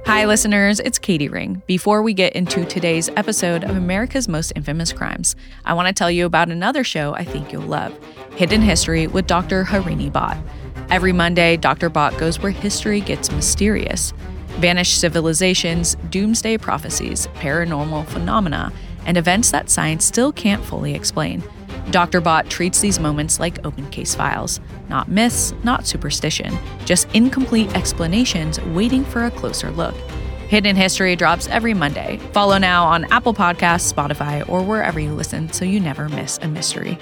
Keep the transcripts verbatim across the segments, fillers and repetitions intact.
Hi, listeners, it's Katie Ring. Before we get into today's episode of America's Most Infamous Crimes, I want to tell you about another show I think you'll love, Hidden History with Doctor Harini Bhatt. Every Monday, Doctor Bhatt goes where history gets mysterious. Vanished civilizations, doomsday prophecies, paranormal phenomena, and events that science still can't fully explain. Doctor Bhatt treats these moments like open case files. Not myths, not superstition, just incomplete explanations waiting for a closer look. Hidden History drops every Monday. Follow now on Apple Podcasts, Spotify, or wherever you listen so you never miss a mystery.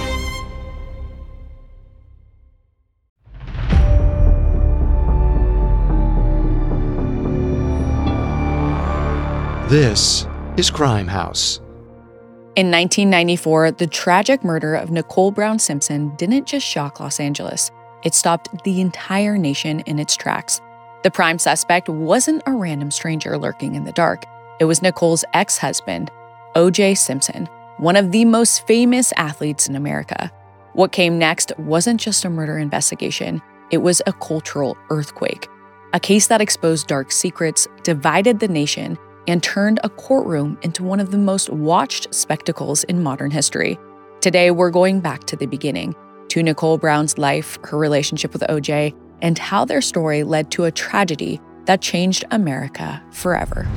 This is Crime House. In nineteen ninety-four, the tragic murder of Nicole Brown Simpson didn't just shock Los Angeles. It stopped the entire nation in its tracks. The prime suspect wasn't a random stranger lurking in the dark. It was Nicole's ex-husband, O J Simpson, one of the most famous athletes in America. What came next wasn't just a murder investigation. It was a cultural earthquake. A case that exposed dark secrets, divided the nation, and turned a courtroom into one of the most watched spectacles in modern history. Today, we're going back to the beginning, to Nicole Brown's life, her relationship with O J, and how their story led to a tragedy that changed America forever.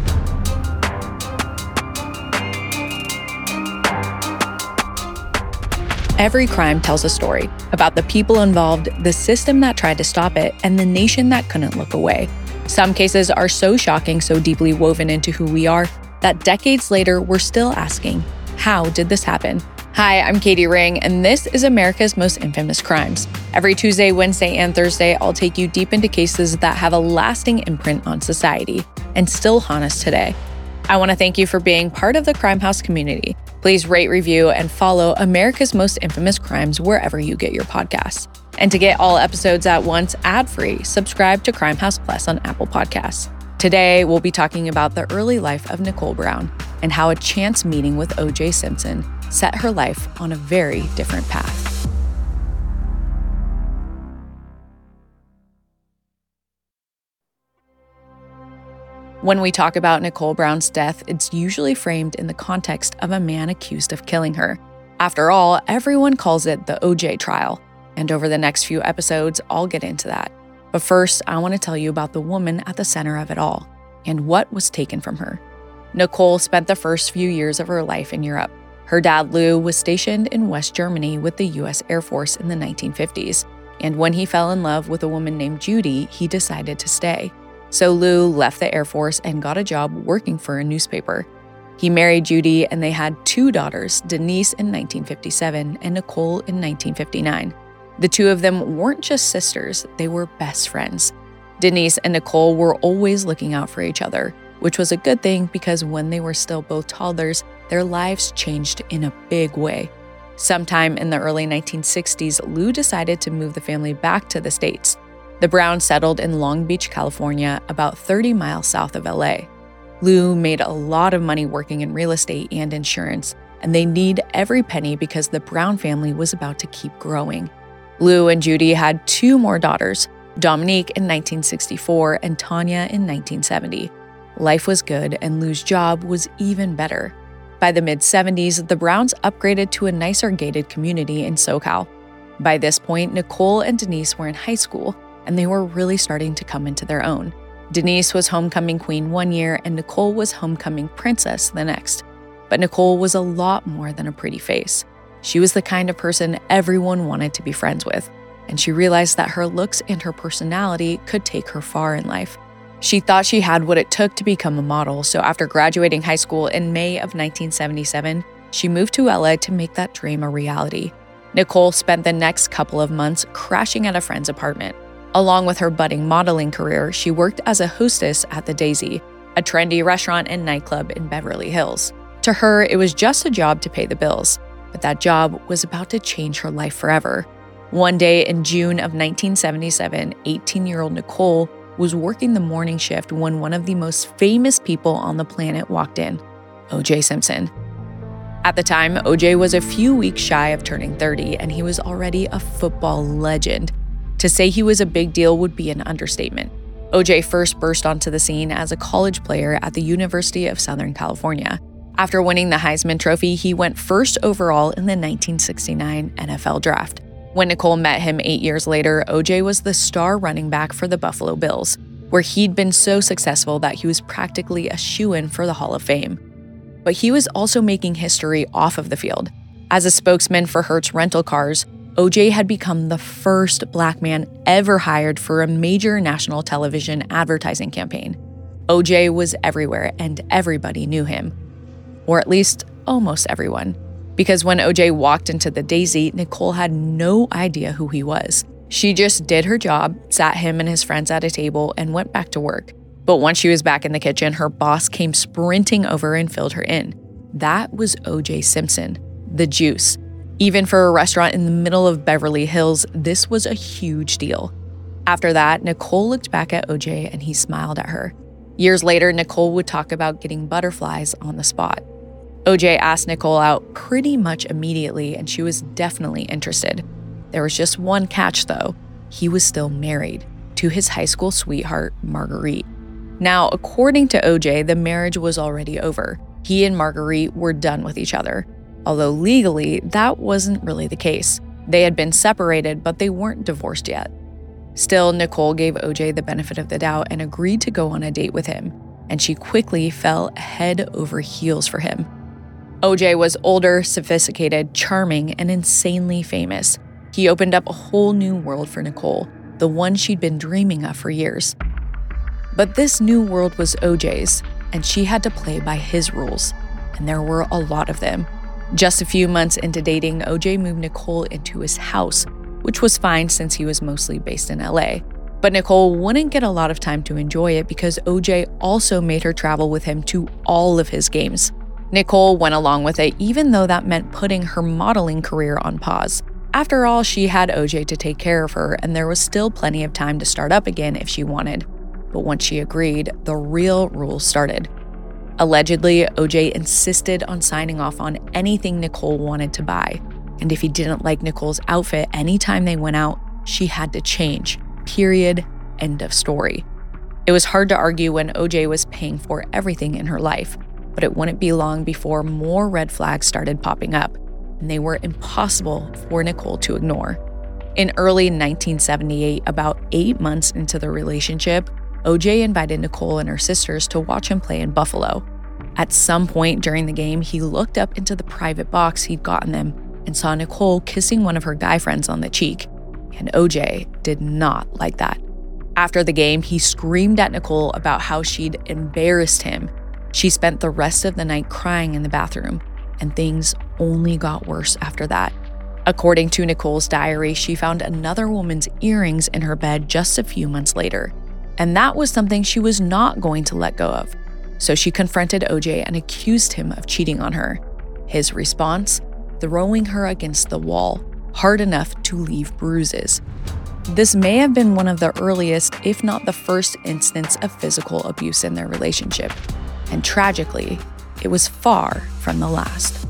Every crime tells a story about the people involved, the system that tried to stop it, and the nation that couldn't look away. Some cases are so shocking, so deeply woven into who we are, that decades later, we're still asking, how did this happen? Hi, I'm Katie Ring, and this is America's Most Infamous Crimes. Every Tuesday, Wednesday, and Thursday, I'll take you deep into cases that have a lasting imprint on society and still haunt us today. I want to thank you for being part of the Crime House community. Please rate, review, and follow America's Most Infamous Crimes wherever you get your podcasts. And to get all episodes at once ad-free, subscribe to Crime House Plus on Apple Podcasts. Today, we'll be talking about the early life of Nicole Brown and how a chance meeting with O J Simpson set her life on a very different path. When we talk about Nicole Brown's death, it's usually framed in the context of a man accused of killing her. After all, everyone calls it the O J trial. And over the next few episodes, I'll get into that. But first, I want to tell you about the woman at the center of it all and what was taken from her. Nicole spent the first few years of her life in Europe. Her dad, Lou, was stationed in West Germany with the U S Air Force in the nineteen fifties. And when he fell in love with a woman named Judy, he decided to stay. So Lou left the Air Force and got a job working for a newspaper. He married Judy and they had two daughters, Denise in nineteen fifty-seven and Nicole in nineteen fifty-nine. The two of them weren't just sisters, they were best friends. Denise and Nicole were always looking out for each other, which was a good thing because when they were still both toddlers, their lives changed in a big way. Sometime in the early nineteen sixties, Lou decided to move the family back to the States. The Browns settled in Long Beach, California, about thirty miles south of L A. Lou made a lot of money working in real estate and insurance, and they needed every penny because the Brown family was about to keep growing. Lou and Judy had two more daughters, Dominique in nineteen sixty-four and Tanya in nineteen seventy. Life was good and Lou's job was even better. By the mid-seventies, the Browns upgraded to a nicer gated community in SoCal. By this point, Nicole and Denise were in high school and they were really starting to come into their own. Denise was homecoming queen one year and Nicole was homecoming princess the next. But Nicole was a lot more than a pretty face. She was the kind of person everyone wanted to be friends with, and she realized that her looks and her personality could take her far in life. She thought she had what it took to become a model, so after graduating high school in May of nineteen seventy-seven, she moved to L A to make that dream a reality. Nicole spent the next couple of months crashing at a friend's apartment. Along with her budding modeling career, she worked as a hostess at the Daisy, a trendy restaurant and nightclub in Beverly Hills. To her, it was just a job to pay the bills. But that job was about to change her life forever. One day in June of nineteen seventy-seven, eighteen-year-old Nicole was working the morning shift when one of the most famous people on the planet walked in, O J Simpson. At the time, O J was a few weeks shy of turning thirty, and he was already a football legend. To say he was a big deal would be an understatement. O J first burst onto the scene as a college player at the University of Southern California. After winning the Heisman Trophy, he went first overall in the nineteen sixty-nine N F L Draft. When Nicole met him eight years later, O J was the star running back for the Buffalo Bills, where he'd been so successful that he was practically a shoo-in for the Hall of Fame. But he was also making history off of the field. As a spokesman for Hertz Rental Cars, O J had become the first Black man ever hired for a major national television advertising campaign. O J was everywhere and everybody knew him. Or at least almost everyone. Because when O J walked into the Daisy, Nicole had no idea who he was. She just did her job, sat him and his friends at a table, and went back to work. But once she was back in the kitchen, her boss came sprinting over and filled her in. That was O J Simpson, the Juice. Even for a restaurant in the middle of Beverly Hills, this was a huge deal. After that, Nicole looked back at O J and he smiled at her. Years later, Nicole would talk about getting butterflies on the spot. O J asked Nicole out pretty much immediately, and she was definitely interested. There was just one catch, though. He was still married to his high school sweetheart, Marguerite. Now, according to O J, the marriage was already over. He and Marguerite were done with each other. Although legally, that wasn't really the case. They had been separated, but they weren't divorced yet. Still, Nicole gave O J the benefit of the doubt and agreed to go on a date with him, and she quickly fell head over heels for him. O J was older, sophisticated, charming, and insanely famous. He opened up a whole new world for Nicole, the one she'd been dreaming of for years. But this new world was O J's, and she had to play by his rules, and there were a lot of them. Just a few months into dating, O J moved Nicole into his house, which was fine since he was mostly based in L A. But Nicole wouldn't get a lot of time to enjoy it because O J also made her travel with him to all of his games. Nicole went along with it, even though that meant putting her modeling career on pause. After all, she had O J to take care of her, and there was still plenty of time to start up again if she wanted. But once she agreed, the real rules started. Allegedly, O J insisted on signing off on anything Nicole wanted to buy. And if he didn't like Nicole's outfit anytime they went out, she had to change. Period. End of story. It was hard to argue when O J was paying for everything in her life, but it wouldn't be long before more red flags started popping up, and they were impossible for Nicole to ignore. In early nineteen seventy-eight, about eight months into the relationship, O J invited Nicole and her sisters to watch him play in Buffalo. At some point during the game, he looked up into the private box he'd gotten them and saw Nicole kissing one of her guy friends on the cheek, and O J did not like that. After the game, he screamed at Nicole about how she'd embarrassed him. She spent the rest of the night crying in the bathroom, and things only got worse after that. According to Nicole's diary, she found another woman's earrings in her bed just a few months later, and that was something she was not going to let go of. So she confronted O J and accused him of cheating on her. His response? Throwing her against the wall, hard enough to leave bruises. This may have been one of the earliest, if not the first instance of physical abuse in their relationship. And tragically, it was far from the last.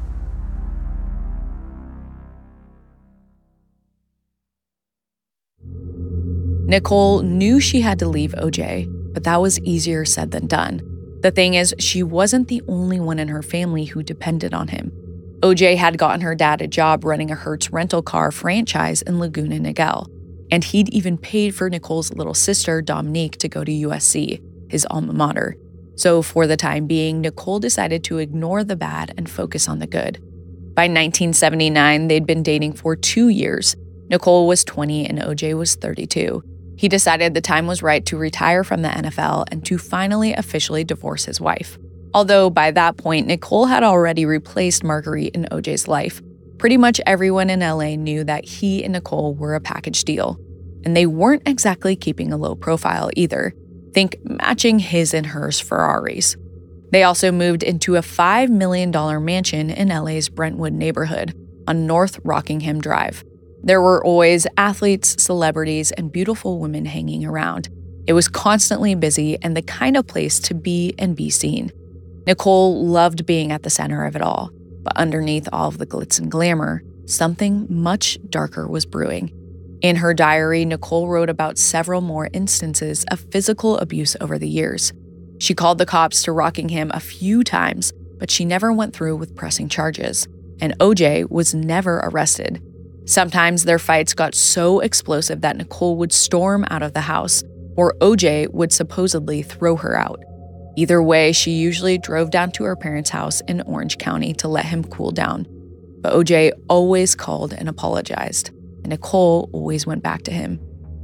Nicole knew she had to leave O J, but that was easier said than done. The thing is, she wasn't the only one in her family who depended on him. O J had gotten her dad a job running a Hertz rental car franchise in Laguna Niguel, and he'd even paid for Nicole's little sister, Dominique, to go to U S C, his alma mater. So for the time being, Nicole decided to ignore the bad and focus on the good. By nineteen seventy-nine, they'd been dating for two years. Nicole was twenty and O J was thirty-two. He decided the time was right to retire from the N F L and to finally officially divorce his wife. Although by that point, Nicole had already replaced Marguerite in O J's life. Pretty much everyone in L A knew that he and Nicole were a package deal. And they weren't exactly keeping a low profile either. Think matching his and hers Ferraris. They also moved into a five million dollars mansion in L A's Brentwood neighborhood on North Rockingham Drive. There were always athletes, celebrities, and beautiful women hanging around. It was constantly busy and the kind of place to be and be seen. Nicole loved being at the center of it all, but underneath all of the glitz and glamour, something much darker was brewing. In her diary, Nicole wrote about several more instances of physical abuse over the years. She called the cops to Rockingham a few times, but she never went through with pressing charges, and O J was never arrested. Sometimes their fights got so explosive that Nicole would storm out of the house, or O J would supposedly throw her out. Either way, she usually drove down to her parents' house in Orange County to let him cool down. But O J always called and apologized, and Nicole always went back to him.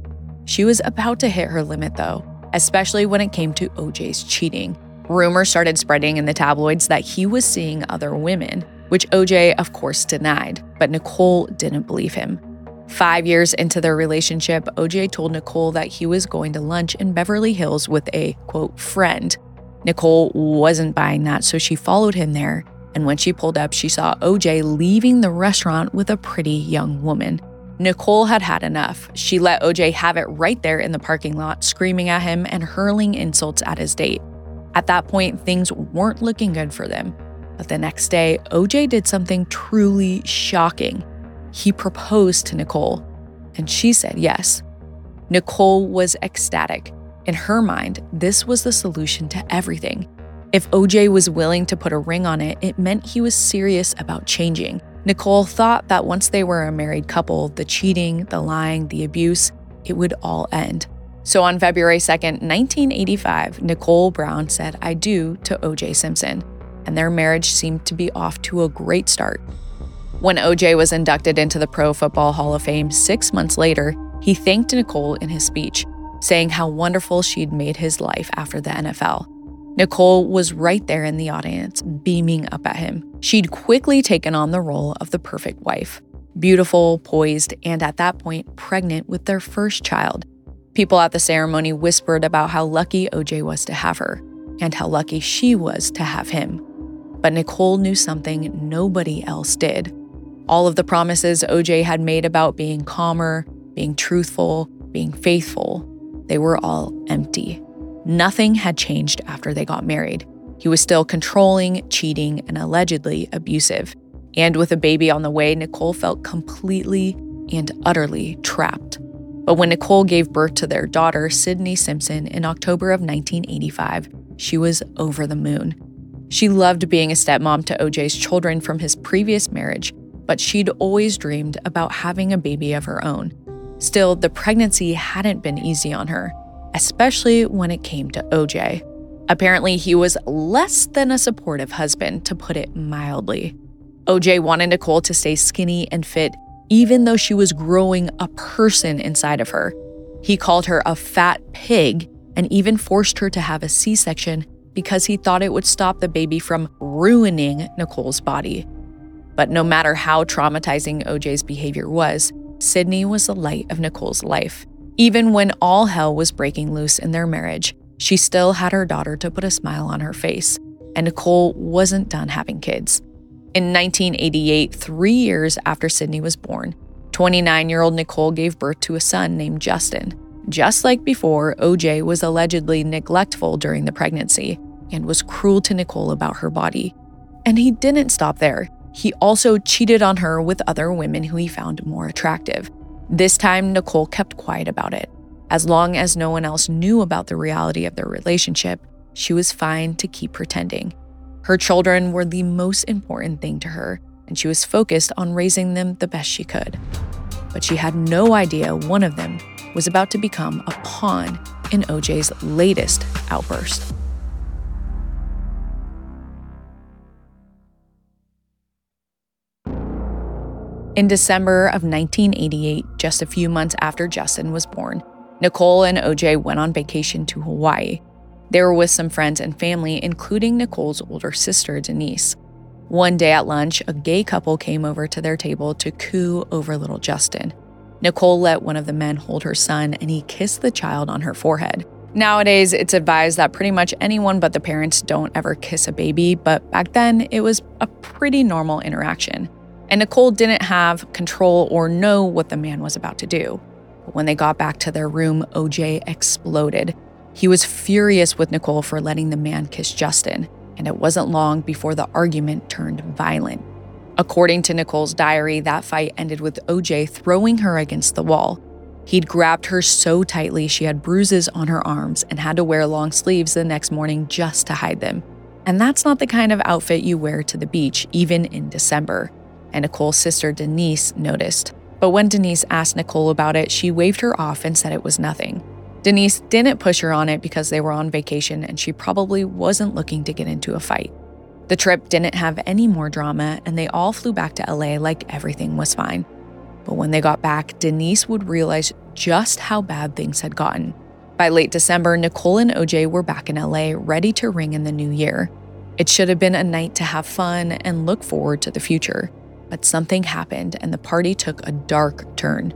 She was about to hit her limit, though, especially when it came to O J's cheating. Rumors started spreading in the tabloids that he was seeing other women, which O J, of course, denied, but Nicole didn't believe him. Five years into their relationship, O J told Nicole that he was going to lunch in Beverly Hills with a, quote, friend. Nicole wasn't buying that, so she followed him there, and when she pulled up, she saw O J leaving the restaurant with a pretty young woman. Nicole had had enough. She let O J have it right there in the parking lot, screaming at him and hurling insults at his date. At that point, things weren't looking good for them. But the next day, O J did something truly shocking. He proposed to Nicole, and she said yes. Nicole was ecstatic. In her mind, this was the solution to everything. If O J was willing to put a ring on it, it meant he was serious about changing. Nicole thought that once they were a married couple, the cheating, the lying, the abuse, it would all end. So on February second, nineteen eighty-five, Nicole Brown said I do to O J Simpson, and their marriage seemed to be off to a great start. When O J was inducted into the Pro Football Hall of Fame six months later, he thanked Nicole in his speech, saying how wonderful she'd made his life after the N F L. Nicole was right there in the audience, beaming up at him. She'd quickly taken on the role of the perfect wife, beautiful, poised, and at that point, pregnant with their first child. People at the ceremony whispered about how lucky O J was to have her, and how lucky she was to have him. But Nicole knew something nobody else did. All of the promises O J had made about being calmer, being truthful, being faithful, they were all empty. Nothing had changed after they got married. He was still controlling, cheating, and allegedly abusive. And with a baby on the way, Nicole felt completely and utterly trapped. But when Nicole gave birth to their daughter, Sydney Simpson, in October of nineteen eighty-five, she was over the moon. She loved being a stepmom to O J's children from his previous marriage, but she'd always dreamed about having a baby of her own. Still, the pregnancy hadn't been easy on her, especially when it came to O J. Apparently, he was less than a supportive husband, to put it mildly. O J wanted Nicole to stay skinny and fit, even though she was growing a person inside of her. He called her a fat pig and even forced her to have a C-section because he thought it would stop the baby from ruining Nicole's body. But no matter how traumatizing O J's behavior was, Sydney was the light of Nicole's life. Even when all hell was breaking loose in their marriage, she still had her daughter to put a smile on her face, and Nicole wasn't done having kids. In nineteen eighty-eight, three years after Sydney was born, twenty-nine-year-old Nicole gave birth to a son named Justin. Just like before, O J was allegedly neglectful during the pregnancy and was cruel to Nicole about her body. And he didn't stop there. He also cheated on her with other women who he found more attractive. This time, Nicole kept quiet about it. As long as no one else knew about the reality of their relationship, she was fine to keep pretending. Her children were the most important thing to her, and she was focused on raising them the best she could. But she had no idea one of them was about to become a pawn in O J's latest outburst. In December of nineteen eighty-eight, just a few months after Justin was born, Nicole and O J went on vacation to Hawaii. They were with some friends and family, including Nicole's older sister, Denise. One day at lunch, a gay couple came over to their table to coo over little Justin. Nicole let one of the men hold her son, and he kissed the child on her forehead. Nowadays, it's advised that pretty much anyone but the parents don't ever kiss a baby, but back then, it was a pretty normal interaction. And Nicole didn't have control or know what the man was about to do. But when they got back to their room, O J exploded. He was furious with Nicole for letting the man kiss Justin, and it wasn't long before the argument turned violent. According to Nicole's diary, that fight ended with O J throwing her against the wall. He'd grabbed her so tightly she had bruises on her arms and had to wear long sleeves the next morning just to hide them. And that's not the kind of outfit you wear to the beach, even in December. And Nicole's sister Denise noticed. But when Denise asked Nicole about it, she waved her off and said it was nothing. Denise didn't push her on it because they were on vacation and she probably wasn't looking to get into a fight. The trip didn't have any more drama and they all flew back to L A like everything was fine. But when they got back, Denise would realize just how bad things had gotten. By late December, Nicole and O J were back in L A, ready to ring in the new year. It should have been a night to have fun and look forward to the future. But something happened and the party took a dark turn.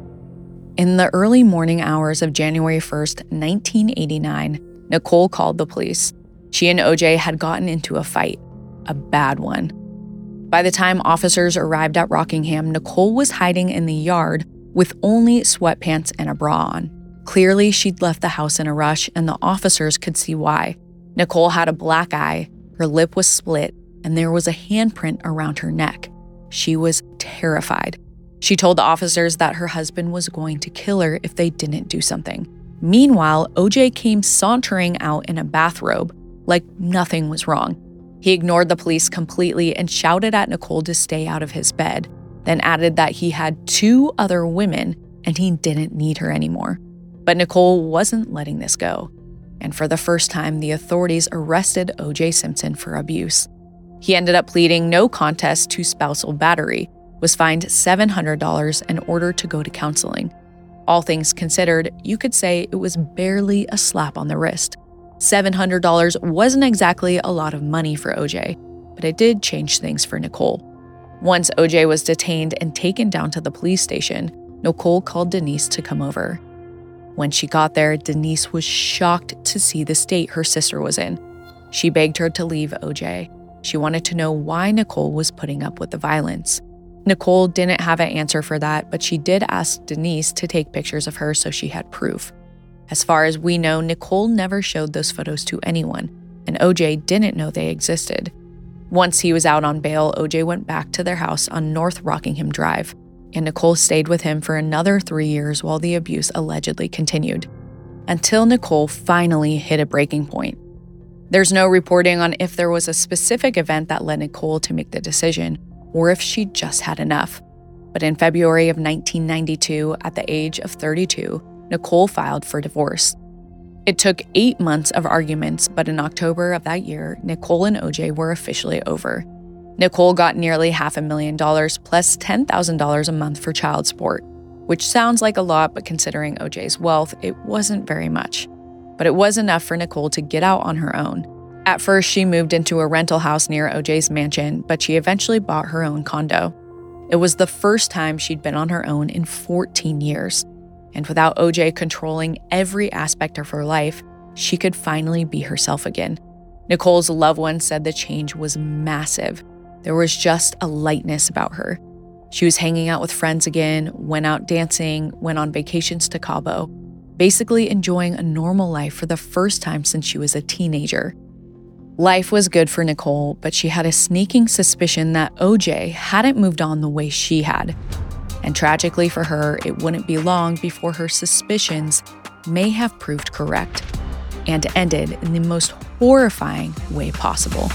In the early morning hours of January first, nineteen eighty-nine, Nicole called the police. She and O J had gotten into a fight, a bad one. By the time officers arrived at Rockingham, Nicole was hiding in the yard with only sweatpants and a bra on. Clearly, she'd left the house in a rush, and the officers could see why. Nicole had a black eye, her lip was split, and there was a handprint around her neck. She was terrified. She told the officers that her husband was going to kill her if they didn't do something. Meanwhile, O J came sauntering out in a bathrobe, like nothing was wrong. He ignored the police completely and shouted at Nicole to stay out of his bed, then added that he had two other women and he didn't need her anymore. But Nicole wasn't letting this go. And for the first time, the authorities arrested O J Simpson for abuse. He ended up pleading no contest to spousal battery, was fined seven hundred dollars, and ordered to go to counseling. All things considered, you could say it was barely a slap on the wrist. seven hundred dollars wasn't exactly a lot of money for O J, but it did change things for Nicole. Once O J was detained and taken down to the police station, Nicole called Denise to come over. When she got there, Denise was shocked to see the state her sister was in. She begged her to leave O J. She wanted to know why Nicole was putting up with the violence. Nicole didn't have an answer for that, but she did ask Denise to take pictures of her so she had proof. As far as we know, Nicole never showed those photos to anyone, and O J didn't know they existed. Once he was out on bail, O J went back to their house on North Rockingham Drive, and Nicole stayed with him for another three years while the abuse allegedly continued, until Nicole finally hit a breaking point. There's no reporting on if there was a specific event that led Nicole to make the decision, or if she just had enough. But in February of nineteen ninety-two, at the age of thirty-two, Nicole filed for divorce. It took eight months of arguments, but in October of that year, Nicole and O J were officially over. Nicole got nearly half a million dollars plus ten thousand dollars a month for child support, which sounds like a lot, but considering O J's wealth, it wasn't very much. But it was enough for Nicole to get out on her own. At first, she moved into a rental house near O J's mansion, but she eventually bought her own condo. It was the first time she'd been on her own in fourteen years. And without O J controlling every aspect of her life, she could finally be herself again. Nicole's loved ones said the change was massive. There was just a lightness about her. She was hanging out with friends again, went out dancing, went on vacations to Cabo, basically enjoying a normal life for the first time since she was a teenager. Life was good for Nicole, but she had a sneaking suspicion that O J hadn't moved on the way she had. And tragically for her, it wouldn't be long before her suspicions may have proved correct and ended in the most horrifying way possible.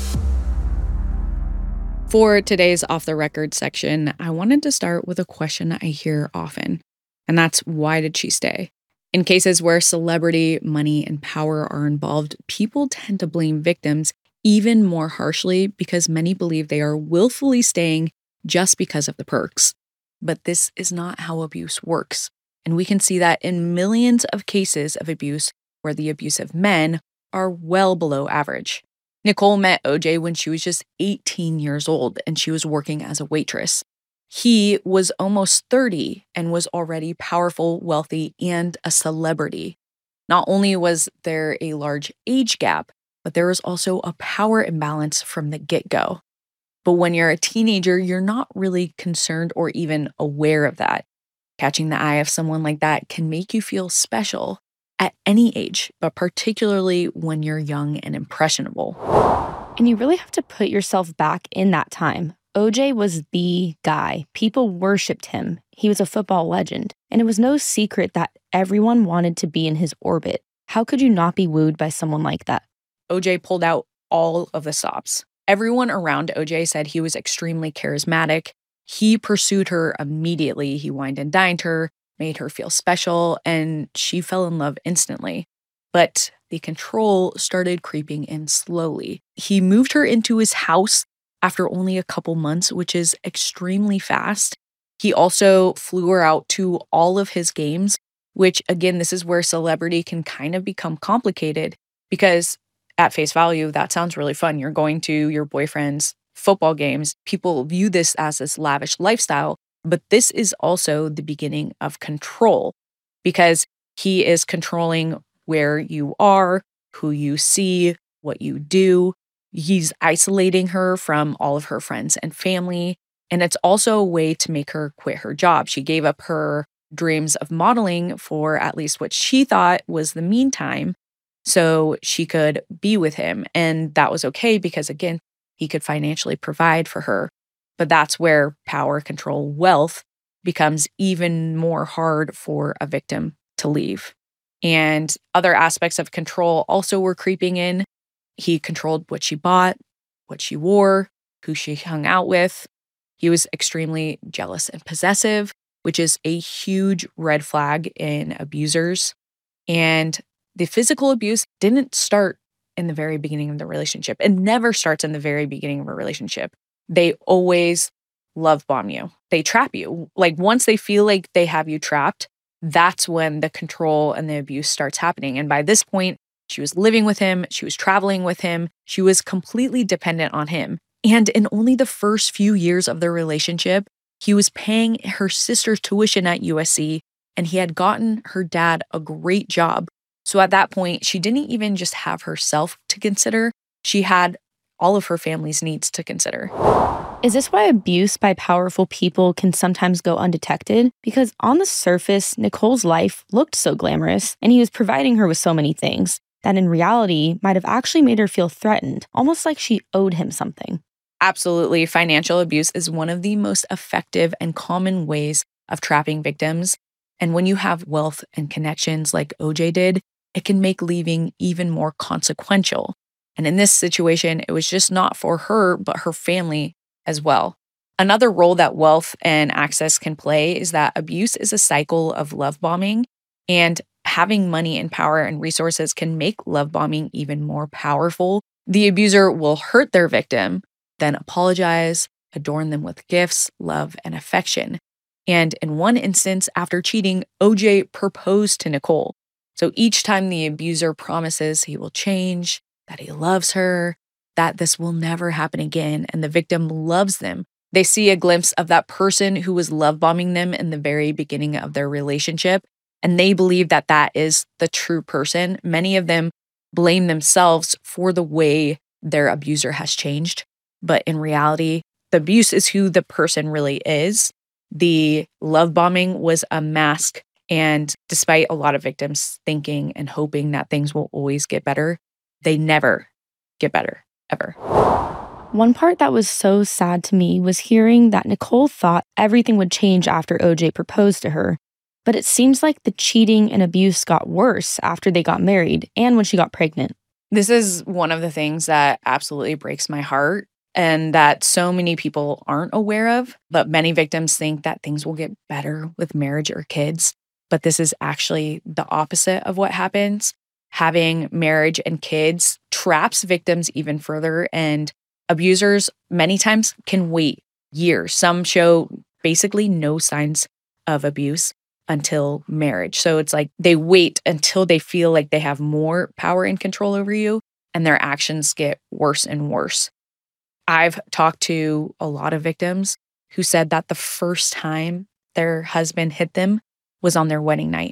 For today's Off the Record section, I wanted to start with a question I hear often, and that's, why did she stay? In cases where celebrity, money, and power are involved, people tend to blame victims even more harshly because many believe they are willfully staying just because of the perks. But this is not how abuse works. And we can see that in millions of cases of abuse where the abusive men are well below average. Nicole met O J when she was just eighteen years old and she was working as a waitress. He was almost thirty and was already powerful, wealthy, and a celebrity. Not only was there a large age gap, but there was also a power imbalance from the get-go. But when you're a teenager, you're not really concerned or even aware of that. Catching the eye of someone like that can make you feel special at any age, but particularly when you're young and impressionable. And you really have to put yourself back in that time. O J was the guy. People worshipped him. He was a football legend. And it was no secret that everyone wanted to be in his orbit. How could you not be wooed by someone like that? O J pulled out all of the stops. Everyone around O J said he was extremely charismatic. He pursued her immediately. He wined and dined her, made her feel special, and she fell in love instantly. But the control started creeping in slowly. He moved her into his house after only a couple months, which is extremely fast. He also flew her out to all of his games, which, again, this is where celebrity can kind of become complicated because at face value, that sounds really fun. You're going to your boyfriend's football games. People view this as this lavish lifestyle, but this is also the beginning of control because he is controlling where you are, who you see, what you do. He's isolating her from all of her friends and family. And it's also a way to make her quit her job. She gave up her dreams of modeling for at least what she thought was the meantime, so she could be with him. And that was okay because, again, he could financially provide for her. But that's where power, control, wealth becomes even more hard for a victim to leave. And other aspects of control also were creeping in. He controlled what she bought, what she wore, who she hung out with. He was extremely jealous and possessive, which is a huge red flag in abusers. And the physical abuse didn't start in the very beginning of the relationship. It never starts in the very beginning of a relationship. They always love bomb you. They trap you. Like once they feel like they have you trapped, that's when the control and the abuse starts happening. And by this point, she was living with him. She was traveling with him. She was completely dependent on him. And in only the first few years of their relationship, he was paying her sister's tuition at U S C, and he had gotten her dad a great job. So at that point, she didn't even just have herself to consider. She had all of her family's needs to consider. Is this why abuse by powerful people can sometimes go undetected? Because on the surface, Nicole's life looked so glamorous, and he was providing her with so many things that in reality might have actually made her feel threatened, almost like she owed him something. Absolutely. Financial abuse is one of the most effective and common ways of trapping victims. And when you have wealth and connections like O J did, it can make leaving even more consequential. And in this situation, it was just not for her, but her family as well. Another role that wealth and access can play is that abuse is a cycle of love bombing, and having money and power and resources can make love bombing even more powerful. The abuser will hurt their victim, then apologize, adorn them with gifts, love, and affection. And in one instance, after cheating, O J proposed to Nicole. So each time the abuser promises he will change, that he loves her, that this will never happen again, and the victim loves them. They see a glimpse of that person who was love bombing them in the very beginning of their relationship, and they believe that that is the true person. Many of them blame themselves for the way their abuser has changed. But in reality, the abuse is who the person really is. The love bombing was a mask. And despite a lot of victims thinking and hoping that things will always get better, they never get better, ever. One part that was so sad to me was hearing that Nicole thought everything would change after O J proposed to her. But it seems like the cheating and abuse got worse after they got married and when she got pregnant. This is one of the things that absolutely breaks my heart and that so many people aren't aware of. But many victims think that things will get better with marriage or kids. But this is actually the opposite of what happens. Having marriage and kids traps victims even further, and abusers many times can wait years. Some show basically no signs of abuse until marriage. So it's like they wait until they feel like they have more power and control over you, and their actions get worse and worse. I've talked to a lot of victims who said that the first time their husband hit them was on their wedding night.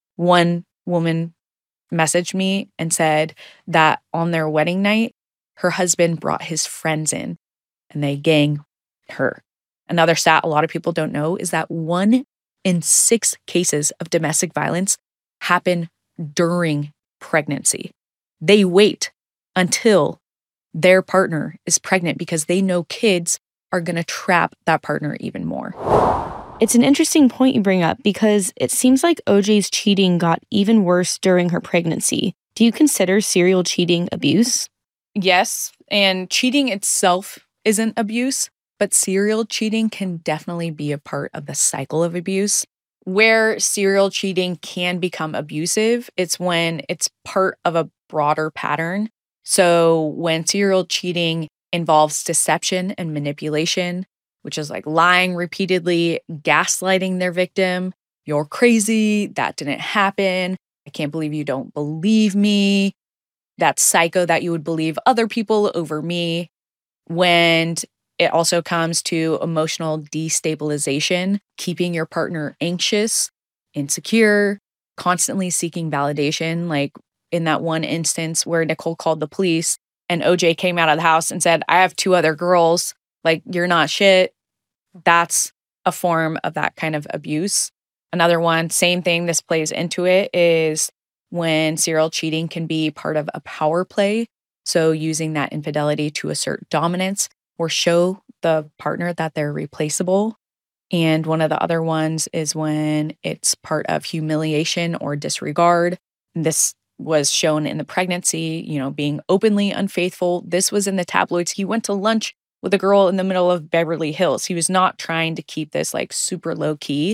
One woman messaged me and said that on their wedding night, her husband brought his friends in and they ganged her. Another stat a lot of people don't know is that one in six cases of domestic violence happen during pregnancy. They wait until their partner is pregnant because they know kids are going to trap that partner even more. It's an interesting point you bring up because it seems like O J's cheating got even worse during her pregnancy. Do you consider serial cheating abuse? Yes, and cheating itself isn't abuse, but serial cheating can definitely be a part of the cycle of abuse. Where serial cheating can become abusive, it's when it's part of a broader pattern. So when serial cheating involves deception and manipulation, which is like lying repeatedly, gaslighting their victim. You're crazy. That didn't happen. I can't believe you don't believe me. That's psycho that you would believe other people over me. When it also comes to emotional destabilization, keeping your partner anxious, insecure, constantly seeking validation. Like in that one instance where Nicole called the police and O J came out of the house and said, I have two other girls. Like, you're not shit. That's a form of that kind of abuse. Another one, same thing, this plays into it, is when serial cheating can be part of a power play. So using that infidelity to assert dominance or show the partner that they're replaceable. And one of the other ones is when it's part of humiliation or disregard. This was shown in the pregnancy, you know, being openly unfaithful. This was in the tabloids. He went to lunch with a girl in the middle of Beverly Hills. He was not trying to keep this like super low key.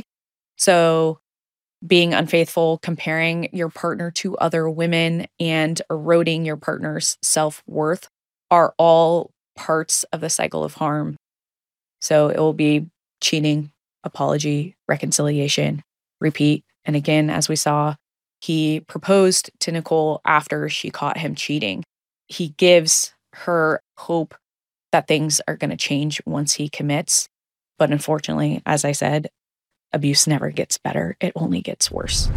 So being unfaithful, comparing your partner to other women, and eroding your partner's self-worth are all parts of the cycle of harm. So it will be cheating, apology, reconciliation, repeat. And again, as we saw, he proposed to Nicole after she caught him cheating. He gives her hope that things are going to change once he commits. But unfortunately, as I said, abuse never gets better. It only gets worse.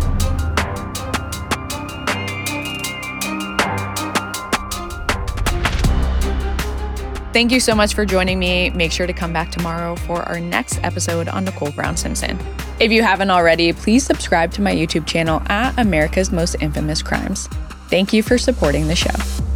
Thank you so much for joining me. Make sure to come back tomorrow for our next episode on Nicole Brown Simpson. If you haven't already, please subscribe to my YouTube channel at America's Most Infamous Crimes. Thank you for supporting the show.